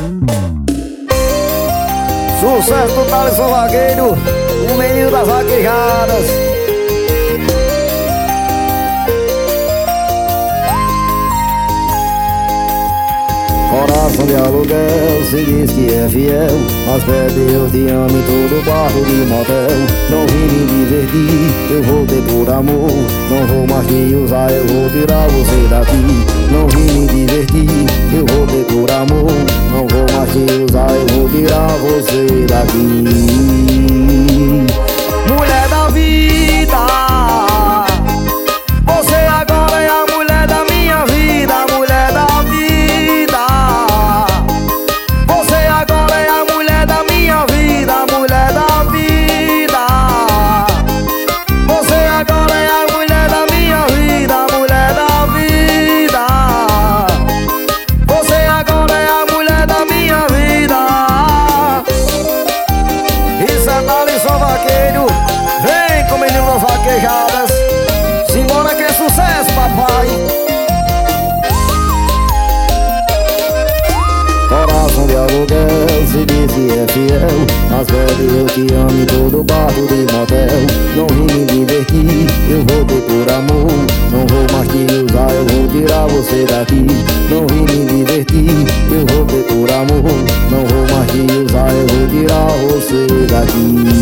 Sucesso do Thaleson Vaqueiro, o menino das vaquejadas. Coração de aluguel, se diz que é fiel, mas pede eu te amo em todo barro de motel. Não vim me divertir, eu voltei por amor. Não vou mais te usar, eu vou tirar você daqui. Não vim me divertir, eu voltei por amor. Não vou mais te usar, eu vou tirar você daqui. Mulher da vida, você agora é a mulher da minha vida. Mulher da vida, você agora é a mulher da minha vida. Mulher da vida, você agora é a mulher da minha vida. Mulher da vida, você agora é a mulher da minha vida. Isso é Thaleson Vaqueiro, vem com o menino das vaquejadas. Simbora que é sucesso, papai. Coração de aluguel, se diz que é fiel, mas pede eu te amo em todo barro de motel. Não vim me divertir, eu voltei por amor. Não vou mais te usar, eu vou tirar você daqui. Não vim me divertir, eu voltei por amor. Não vou mais te usar, eu vou tirar você daqui.